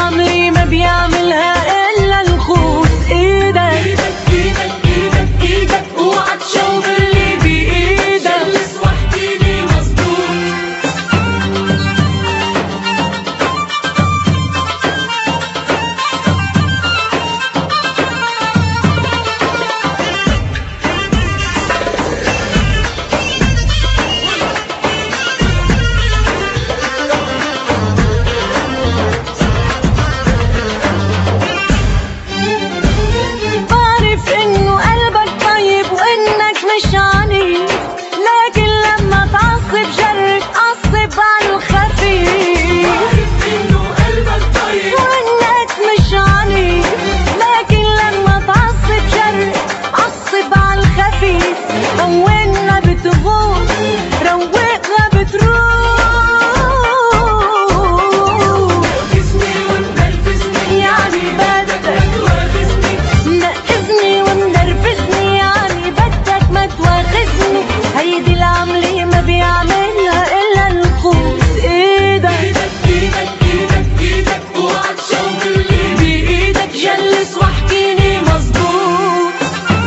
العملي ما بيعملها إلا الخوف. إيدك ايدك ايدك ايدك ايدك اوعى تشاور اللي بايدك، جلس واحكيلي مظبوط. مش عنيف، لكن لما تعصب جرب عصب على الخفيف. بعرف انه قلبك طيب وانك مش عنيف، لكن لما تعصب جرب عصب على الخفيف. هونا بتغوص روقها بتروح، نرفزني ومنرفزني يعني بدك توافزني، منقذني ومنرفزني يعني بدك ما تواخذني. هيدي العملية ما بيعملها إلا الخوف. إيدك ايدك ايدك ايدك اوعى تشاور اللي بايدك، جلس واحكيني مظبوط.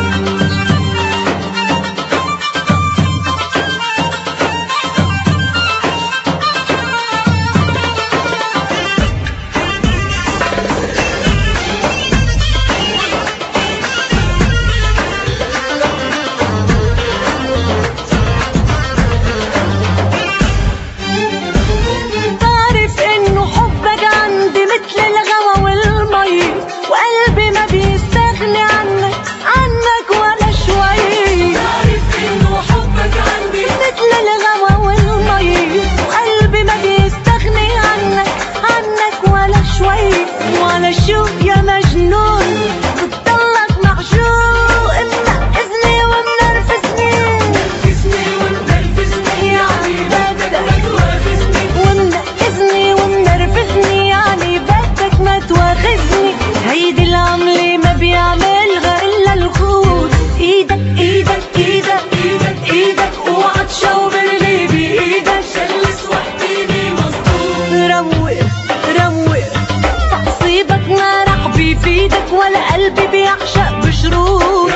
بعرف إنه حبك عندي مثل الغوا والمي، وقلبي ما بيستغني عنك ولا شوي. بعرف انه حبك عندي مثل الغوا والمي، وقلبي ما بيستغني عنك ولا شوي. ولا شو يا مجنون بتضلك معشوق، منقذني ومنرفزني، نرفزني ومنرفزني يعني بدك ما توافزني، ومنقذني ومنرفزني يعني بدك ما تواخذني. هيدي العملة ما بيعملها إلا الخوف. إيدك ايدك ايدك ايدك ايدك اوعى تشاور اللي بايدك، جلس واحكيلي مظبوط. روق تعصيبك ما رح بيفيدك، ولا قلبي بيعشق بشروق.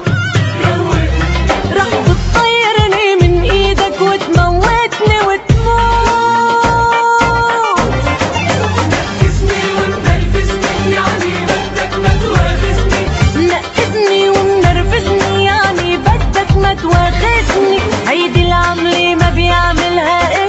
رح بتطيرني من ايدك وتموتني وتموت. نرفزني ومنرفزني يعني بدك ما توافزني، منقذني ومنرفزني يعني بدك ما تواخذني. هيدي العملة ما بيعملها